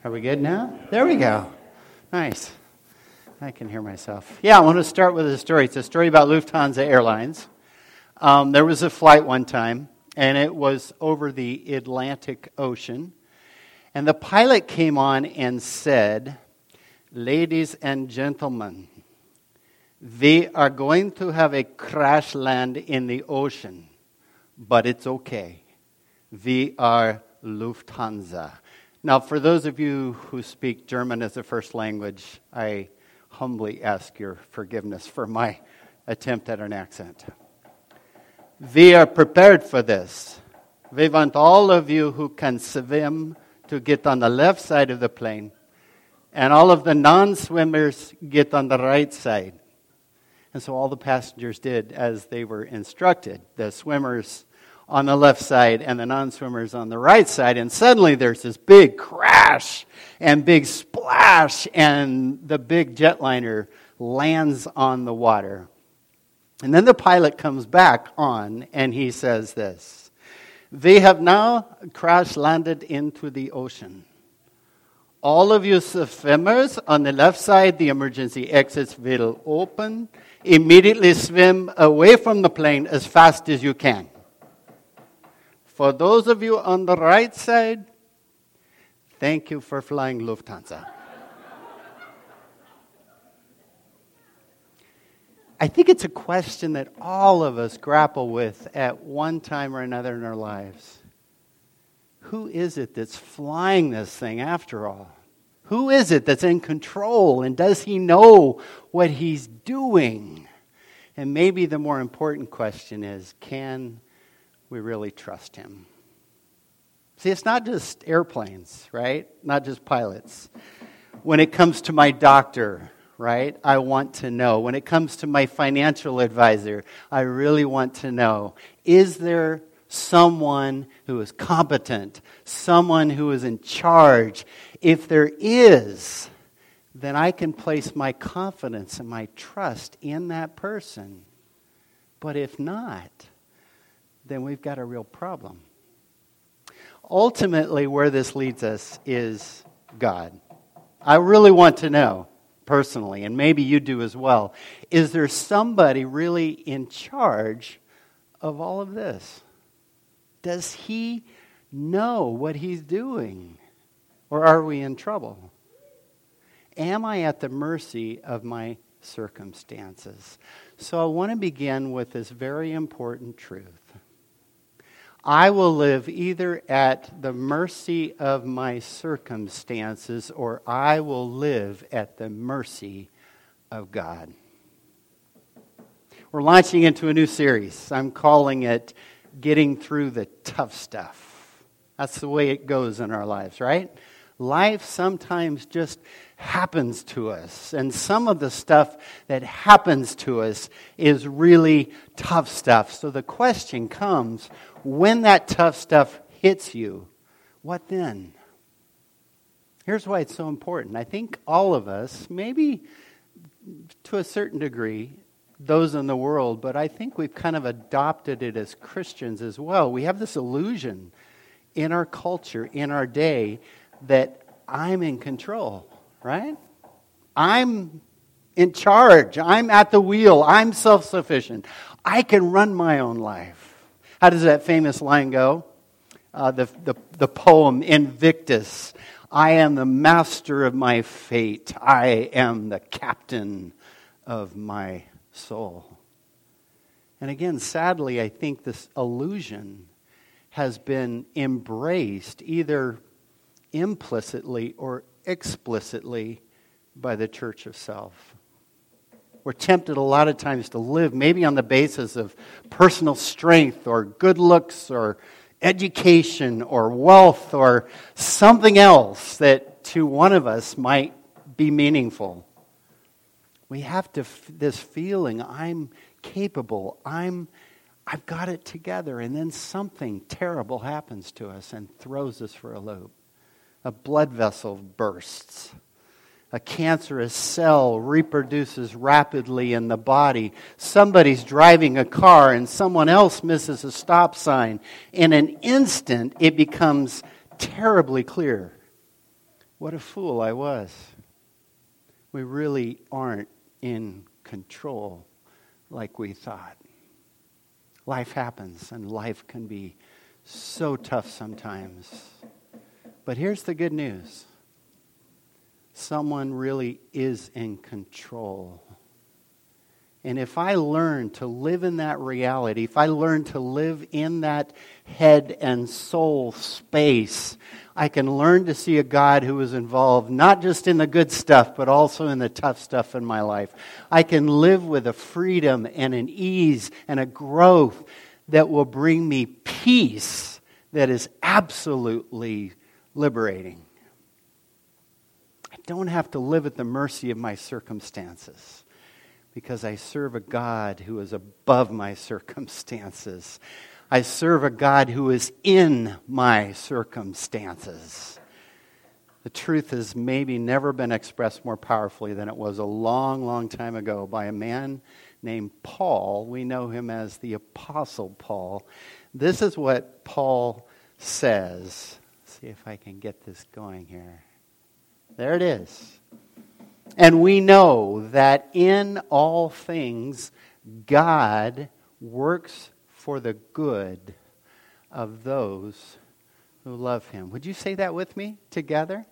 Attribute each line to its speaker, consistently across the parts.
Speaker 1: Are we good now? There we go. Nice. I can hear myself. Yeah, I want to start with a story. It's a story about Lufthansa Airlines. There was a flight one time, and it was over the Atlantic Ocean. And the pilot came on and said, "Ladies and gentlemen, we are going to have a crash land in the ocean, but it's okay. We are Lufthansa." Now, for those of you who speak German as a first language, I humbly ask your forgiveness for my attempt at an accent. We are prepared for this. We want all of you who can swim to get on the left side of the plane, and all of the non-swimmers get on the right side. And so all the passengers did as they were instructed. The swimmers on the left side and the non-swimmers on the right side. And suddenly there's this big crash and big splash, and the big jetliner lands on the water. And then the pilot comes back on and he says this: "They have now crash landed into the ocean. All of you swimmers on the left side, the emergency exits will open. Immediately swim away from the plane as fast as you can. For those of you on the right side, thank you for flying Lufthansa." I think it's a question that all of us grapple with at one time or another in our lives. Who is it that's flying this thing after all? Who is it that's in control, and does he know what he's doing? And maybe the more important question is, can we really trust him? See, it's not just airplanes, right? Not just pilots. When it comes to my doctor, right, I want to know. When it comes to my financial advisor, I really want to know, is there someone who is competent, someone who is in charge? If there is, then I can place my confidence and my trust in that person. But if not, then we've got a real problem. Ultimately, where this leads us is God. I really want to know, personally, and maybe you do as well, is there somebody really in charge of all of this? Does he know what he's doing? Or are we in trouble? Am I at the mercy of my circumstances? So I want to begin with this very important truth. I will live either at the mercy of my circumstances, or I will live at the mercy of God. We're launching into a new series. I'm calling it Getting Through the Tough Stuff. That's the way it goes in our lives, right? Life sometimes just happens to us. And some of the stuff that happens to us is really tough stuff. So the question comes, when that tough stuff hits you, what then? Here's why it's so important. I think all of us, maybe to a certain degree, those in the world, but I think we've kind of adopted it as Christians as well. We have this illusion in our culture, in our day, that I'm in control, right? I'm in charge. I'm at the wheel. I'm self-sufficient. I can run my own life. How does that famous line go? The poem Invictus. I am the master of my fate. I am the captain of my soul. And again, sadly, I think this illusion has been embraced either implicitly or explicitly by the church of self. We're tempted a lot of times to live maybe on the basis of personal strength or good looks or education or wealth or something else that to one of us might be meaningful. We have this feeling, I'm capable, I've got it together, and then something terrible happens to us and throws us for a loop. A blood vessel bursts. A cancerous cell reproduces rapidly in the body. Somebody's driving a car and someone else misses a stop sign. In an instant, it becomes terribly clear What a fool I was. We really aren't in control like we thought. Life happens, and life can be so tough sometimes. But here's the good news. Someone really is in control. And if I learn to live in that reality, if I learn to live in that head and soul space, I can learn to see a God who is involved not just in the good stuff, but also in the tough stuff in my life. I can live with a freedom and an ease and a growth that will bring me peace that is absolutely liberating. I don't have to live at the mercy of my circumstances, because I serve a God who is above my circumstances. I serve a God who is in my circumstances. The truth has maybe never been expressed more powerfully than it was a long, long time ago by a man named Paul. We know him as the Apostle Paul. This is what Paul says. Let's see if I can get this going here. There it is. And we know that in all things, God works for the good of those who love Him. Would you say that with me together?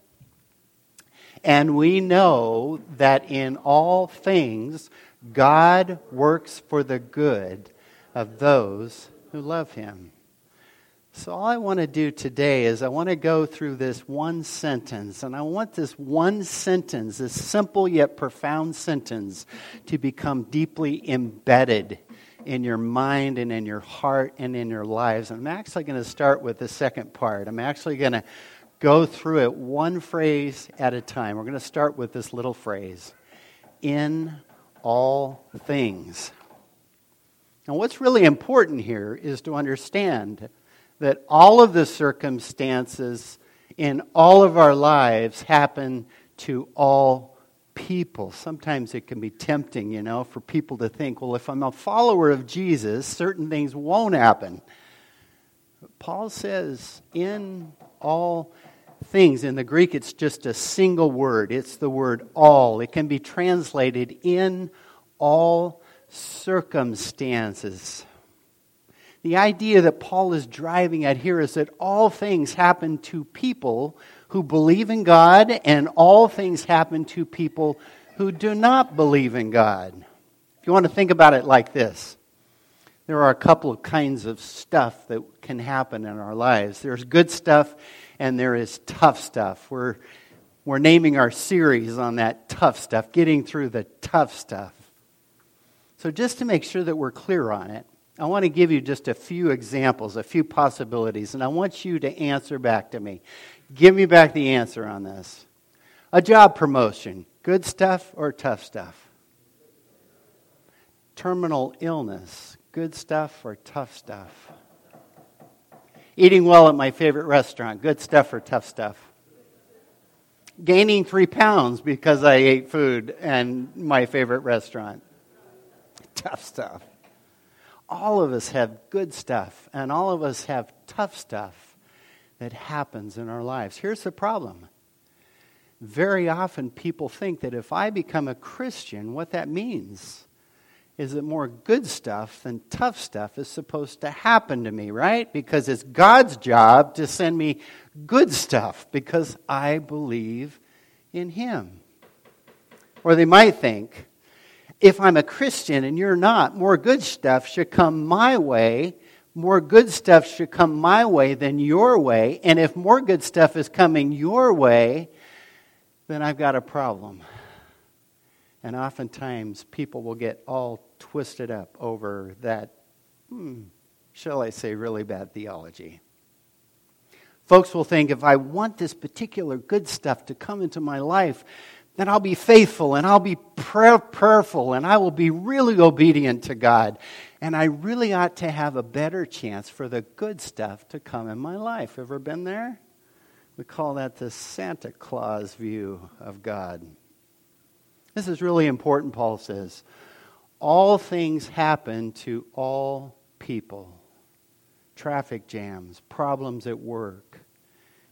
Speaker 1: And we know that in all things, God works for the good of those who love Him. So all I want to do today is I want to go through this one sentence, and I want this one sentence, this simple yet profound sentence, to become deeply embedded in your mind and in your heart and in your lives. And I'm actually going to start with the second part. I'm actually going to go through it one phrase at a time. We're going to start with this little phrase, in all things. Now what's really important here is to understand that all of the circumstances in all of our lives happen to all people. Sometimes it can be tempting, for people to think, well, if I'm a follower of Jesus, certain things won't happen. But Paul says, in all things. In the Greek, it's just a single word. It's the word all. It can be translated in all circumstances. The idea that Paul is driving at here is that all things happen to people who believe in God, and all things happen to people who do not believe in God. If you want to think about it like this, there are a couple of kinds of stuff that can happen in our lives. There's good stuff and there is tough stuff. We're naming our series on that tough stuff, getting through the tough stuff. So just to make sure that we're clear on it, I want to give you just a few examples, a few possibilities, and I want you to answer back to me. Give me back the answer on this. A job promotion, good stuff or tough stuff? Terminal illness, good stuff or tough stuff? Eating well at my favorite restaurant, good stuff or tough stuff? Gaining 3 pounds because I ate food and my favorite restaurant, tough stuff. All of us have good stuff, and all of us have tough stuff that happens in our lives. Here's the problem. Very often people think that if I become a Christian, what that means is that more good stuff than tough stuff is supposed to happen to me, right? Because it's God's job to send me good stuff because I believe in Him. Or they might think, if I'm a Christian and you're not, more good stuff should come my way. More good stuff should come my way than your way. And if more good stuff is coming your way, then I've got a problem. And oftentimes people will get all twisted up over that, shall I say, really bad theology. Folks will think, if I want this particular good stuff to come into my life, then I'll be faithful and I'll be prayerful and I will be really obedient to God. And I really ought to have a better chance for the good stuff to come in my life. Ever been there? We call that the Santa Claus view of God. This is really important, Paul says. All things happen to all people. Traffic jams, problems at work,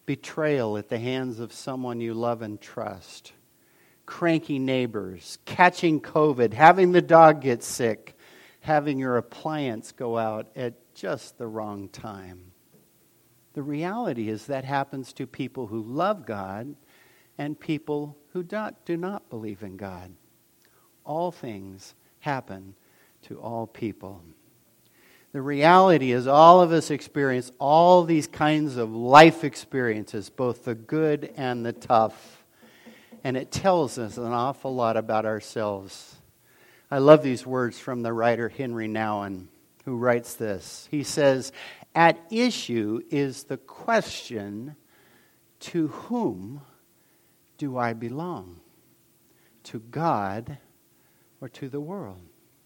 Speaker 1: betrayal at the hands of someone you love and trust, cranky neighbors, catching COVID, having the dog get sick, having your appliance go out at just the wrong time. The reality is that happens to people who love God and people who do not believe in God. All things happen to all people. The reality is all of us experience all these kinds of life experiences, both the good and the tough. And it tells us an awful lot about ourselves. I love these words from the writer Henry Nouwen, who writes this. He says, "At issue is the question, to whom do I belong? To God or to the world?"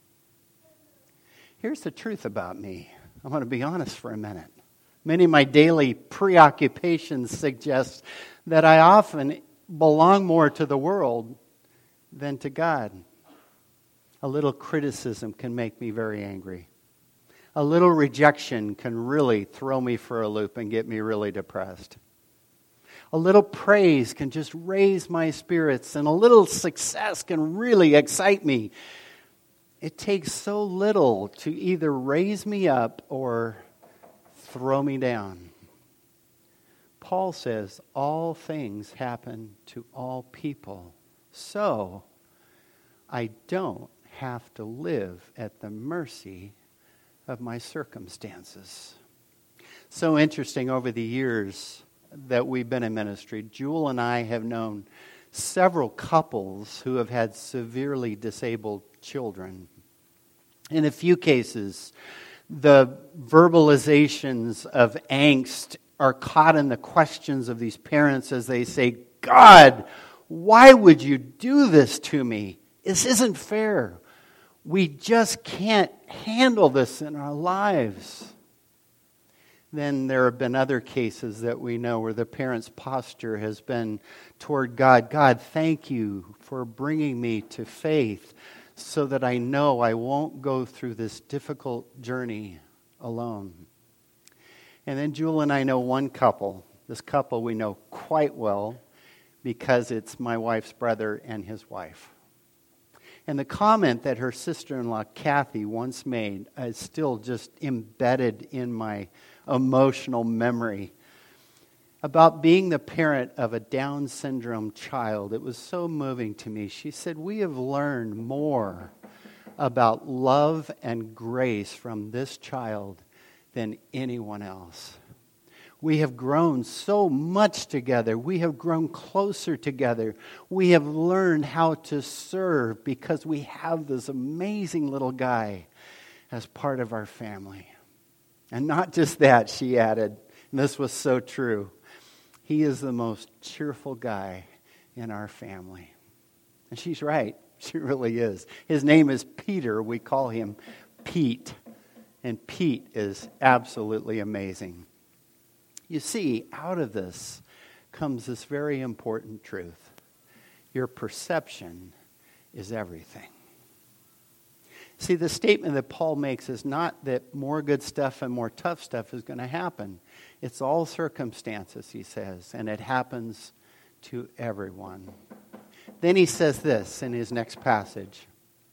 Speaker 1: Here's the truth about me. I'm going to be honest for a minute. Many of my daily preoccupations suggest that I often belong more to the world than to God. A little criticism can make me very angry. A little rejection can really throw me for a loop and get me really depressed. A little praise can just raise my spirits, and a little success can really excite me. It takes so little to either raise me up or throw me down. Paul says all things happen to all people, so I don't have to live at the mercy of my circumstances. So interesting, over the years that we've been in ministry, Jewel and I have known several couples who have had severely disabled children. In a few cases, the verbalizations of angst are caught in the questions of these parents as they say, "God, why would you do this to me? This isn't fair. We just can't handle this in our lives." Then there have been other cases that we know where the parent's posture has been toward God. "God, thank you for bringing me to faith so that I know I won't go through this difficult journey alone." And then Jewel and I know one couple. This couple we know quite well because it's my wife's brother and his wife. And the comment that her sister-in-law, Kathy, once made is still just embedded in my emotional memory about being the parent of a Down syndrome child. It was so moving to me. She said, "We have learned more about love and grace from this child than anyone else. We have grown so much together. We have grown closer together. We have learned how to serve because we have this amazing little guy as part of our family." And not just that, she added, and this was so true, "He is the most cheerful guy in our family." And she's right. She really is. His name is Peter. We call him Pete. And Pete is absolutely amazing. You see, out of this comes this very important truth. Your perception is everything. See, the statement that Paul makes is not that more good stuff and more tough stuff is going to happen. It's all circumstances, he says, and it happens to everyone. Then he says this in his next passage.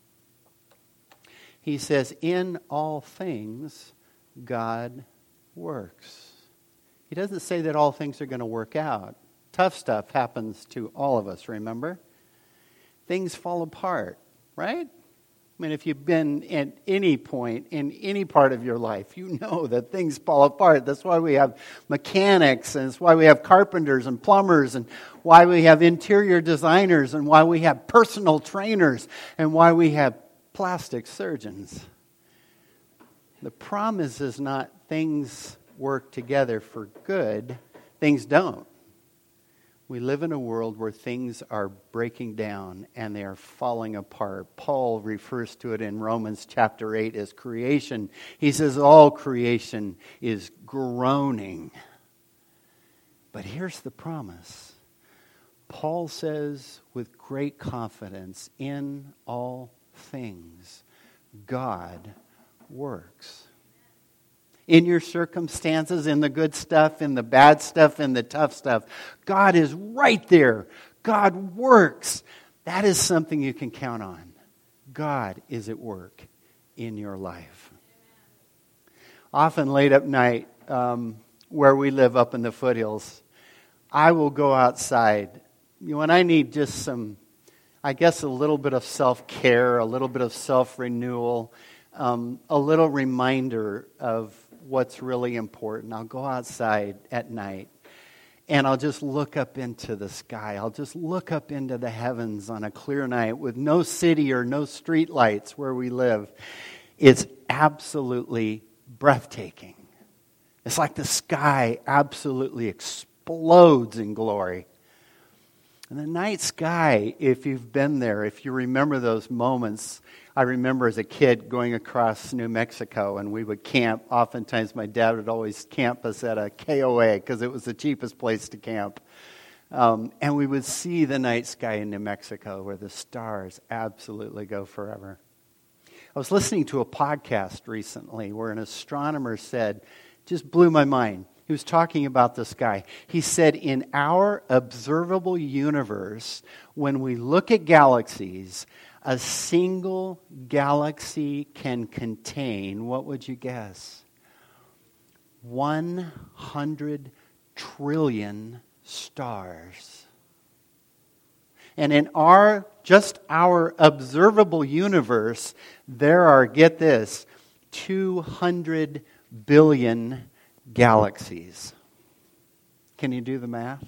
Speaker 1: He says, "In all things, God works." He doesn't say that all things are going to work out. Tough stuff happens to all of us, remember? Things fall apart, right? I mean, if you've been at any point in any part of your life, you know that things fall apart. That's why we have mechanics, and it's why we have carpenters and plumbers, and why we have interior designers, and why we have personal trainers, and why we have plastic surgeons. The promise is not things work together for good. Things don't. We live in a world where things are breaking down and they are falling apart. Paul refers to it in Romans chapter 8 as creation. He says all creation is groaning. But here's the promise. Paul says with great confidence, in all things, God works. in your circumstances, in the good stuff, in the bad stuff, in the tough stuff. God is right there. God works. That is something you can count on. God is at work in your life. Often late at night, where we live up in the foothills, I will go outside when I need just some, I guess, a little bit of self-care, a little bit of self-renewal, a little reminder of what's really important. I'll go outside at night and I'll just look up into the sky. I'll just look up into the heavens on a clear night with no city or no street lights where we live. It's absolutely breathtaking. It's like the sky absolutely explodes in glory. And the night sky, if you've been there, if you remember those moments, I remember as a kid going across New Mexico and we would camp. Oftentimes my dad would always camp us at a KOA because it was the cheapest place to camp. And we would see the night sky in New Mexico where the stars absolutely go forever. I was listening to a podcast recently where an astronomer said, just blew my mind. He was talking about the sky. He said, in our observable universe, when we look at galaxies, a single galaxy can contain, what would you guess? 100 trillion stars. And in our observable universe, there are, get this, 200 billion galaxies. Can you do the math?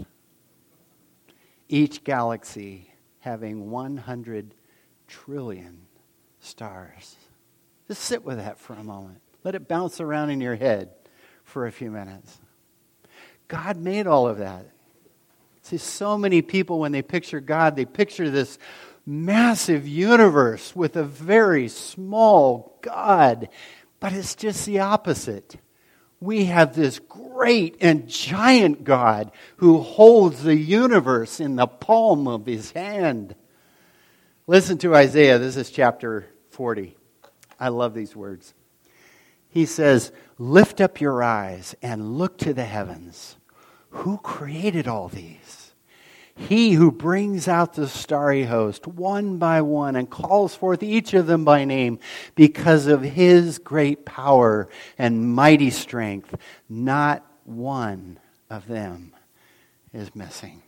Speaker 1: Each galaxy having 100 trillion stars. Just sit with that for a moment. Let it bounce around in your head for a few minutes. God made all of that. See, so many people, when they picture God, they picture this massive universe with a very small God. But it's just the opposite. We have this great and giant God who holds the universe in the palm of his hand. Listen to Isaiah. This is chapter 40. I love these words. He says, lift up your eyes and look to the heavens. Who created all these? He who brings out the starry host one by one and calls forth each of them by name because of his great power and mighty strength. Not one of them is missing.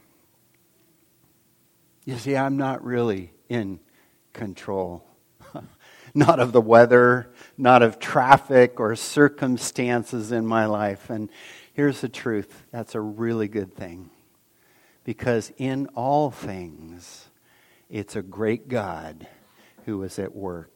Speaker 1: You see, I'm not really in control. Not of the weather, not of traffic or circumstances in my life. And here's the truth. That's a really good thing. Because in all things, it's a great God who is at work.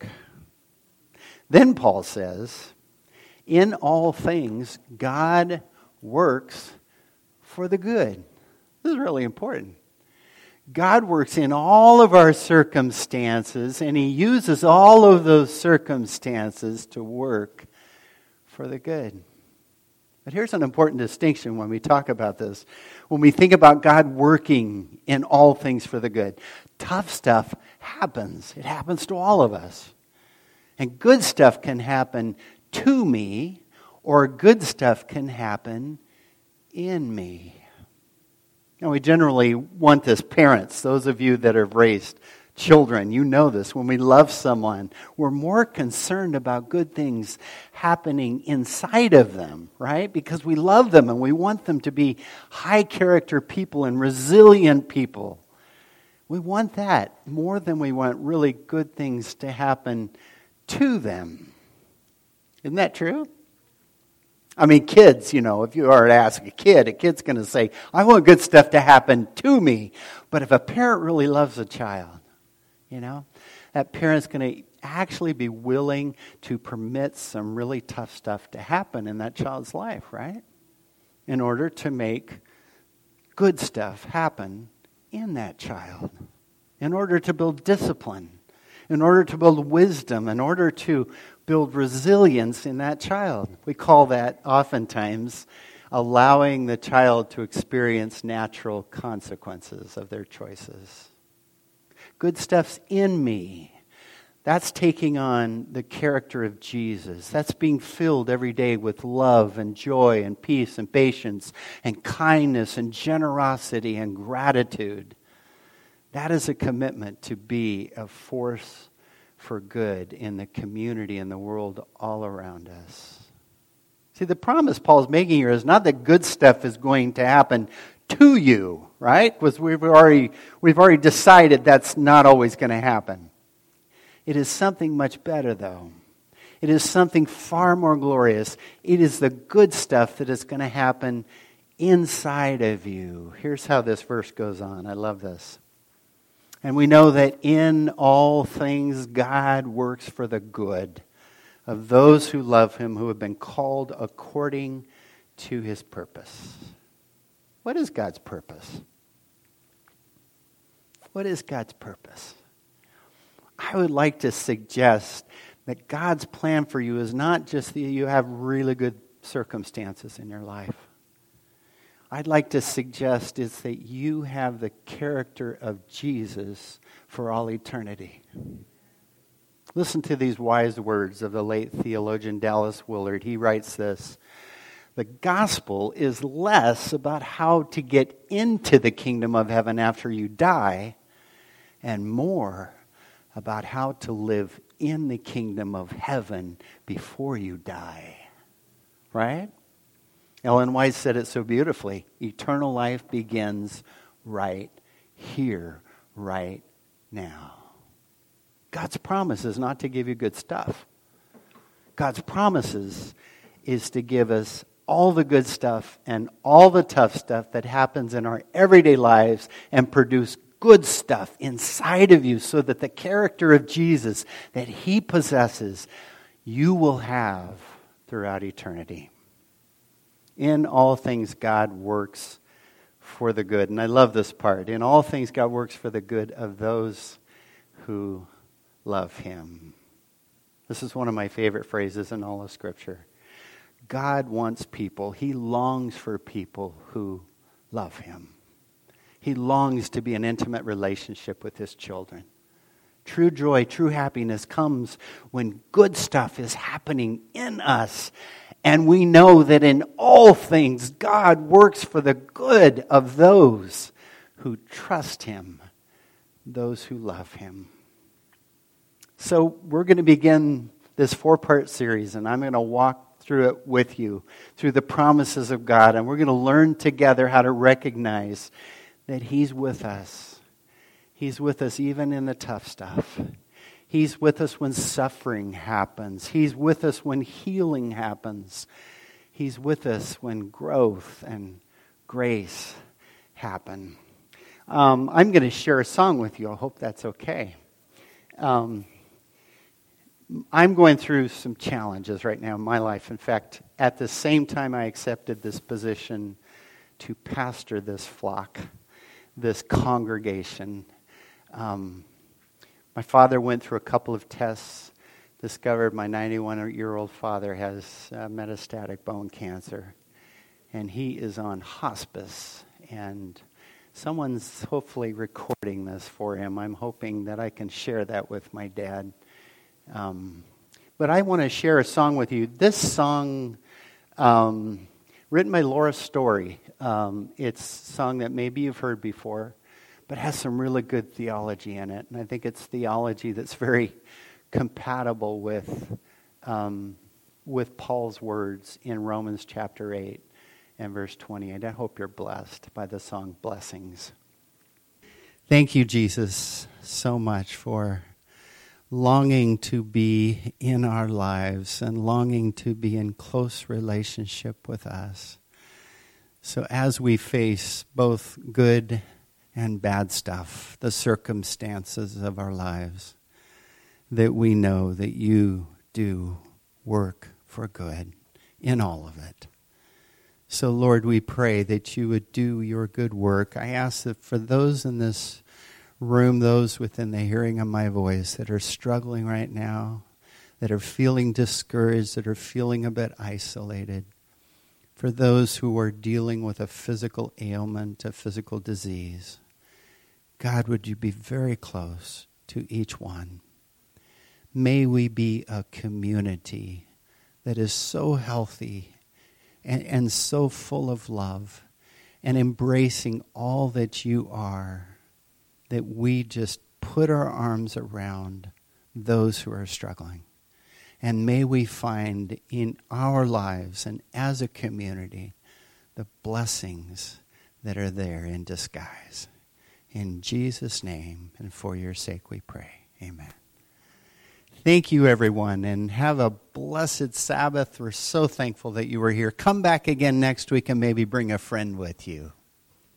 Speaker 1: Then Paul says, in all things, God works for the good. This is really important. God works in all of our circumstances, and he uses all of those circumstances to work for the good. But here's an important distinction when we talk about this. When we think about God working in all things for the good, tough stuff happens. It happens to all of us. And good stuff can happen to me, or good stuff can happen in me. Now, we generally want this, parents, those of you that have raised children, you know this. When we love someone, we're more concerned about good things happening inside of them, right? Because we love them and we want them to be high character people and resilient people. We want that more than we want really good things to happen to them. Isn't that true? I mean, kids, if you were to ask a kid's going to say, I want good stuff to happen to me. But if a parent really loves a child, that parent's going to actually be willing to permit some really tough stuff to happen in that child's life, right? In order to make good stuff happen in that child. In order to build discipline. In order to build wisdom. In order to build resilience in that child. We call that oftentimes allowing the child to experience natural consequences of their choices. Good stuff's in me. That's taking on the character of Jesus. That's being filled every day with love and joy and peace and patience and kindness and generosity and gratitude. That is a commitment to be a force for good in the community and the world all around us. See, the promise Paul's making here is not that good stuff is going to happen to you, right? Because we've already decided that's not always going to happen. It is something much better, though. It is something far more glorious. It is the good stuff that is going to happen inside of you. Here's how this verse goes on. I love this. And we know that in all things God works for the good of those who love him, who have been called according to his purpose. What is God's purpose? What is God's purpose? I would like to suggest that God's plan for you is not just that you have really good circumstances in your life. I'd like to suggest is that you have the character of Jesus for all eternity. Listen to these wise words of the late theologian Dallas Willard. He writes this: the gospel is less about how to get into the kingdom of heaven after you die, and more about how to live in the kingdom of heaven before you die. Right? Ellen White said it so beautifully. Eternal life begins right here, right now. God's promise is not to give you good stuff. God's promises is to give us all the good stuff and all the tough stuff that happens in our everyday lives and produce good stuff inside of you so that the character of Jesus that he possesses, you will have throughout eternity. In all things, God works for the good. And I love this part. In all things, God works for the good of those who love him. This is one of my favorite phrases in all of Scripture. God wants people. He longs for people who love him. He longs to be in intimate relationship with his children. True joy, true happiness comes when good stuff is happening in us. And we know that in all things, God works for the good of those who trust him, those who love him. So we're going to begin this 4-part series, and I'm going to walk through it with you, through the promises of God. And we're going to learn together how to recognize that he's with us. He's with us even in the tough stuff. He's with us when suffering happens. He's with us when healing happens. He's with us when growth and grace happen. I'm going to share a song with you. I hope that's okay. I'm going through some challenges right now in my life. In fact, at the same time I accepted this position to pastor this flock, this congregation, my father went through a couple of tests, discovered my 91-year-old father has metastatic bone cancer, and he is on hospice, and someone's hopefully recording this for him. I'm hoping that I can share that with my dad. But I want to share a song with you. This song, written by Laura Story. It's a song that maybe you've heard before, but has some really good theology in it. And I think it's theology that's very compatible with Paul's words in Romans chapter 8 and verse 28. I hope you're blessed by the song Blessings. Thank you, Jesus, so much for longing to be in our lives and longing to be in close relationship with us. So as we face both good and bad stuff, the circumstances of our lives, that we know that you do work for good in all of it. So Lord, we pray that you would do your good work. I ask that for those in this room, those within the hearing of my voice that are struggling right now, that are feeling discouraged, that are feeling a bit isolated, for those who are dealing with a physical ailment, a physical disease, God, would you be very close to each one? May we be a community that is so healthy and so full of love and embracing all that you are, that we just put our arms around those who are struggling. And may we find in our lives and as a community the blessings that are there in disguise. In Jesus' name and for your sake we pray. Amen. Thank you, everyone, and have a blessed Sabbath. We're so thankful that you were here. Come back again next week and maybe bring a friend with you.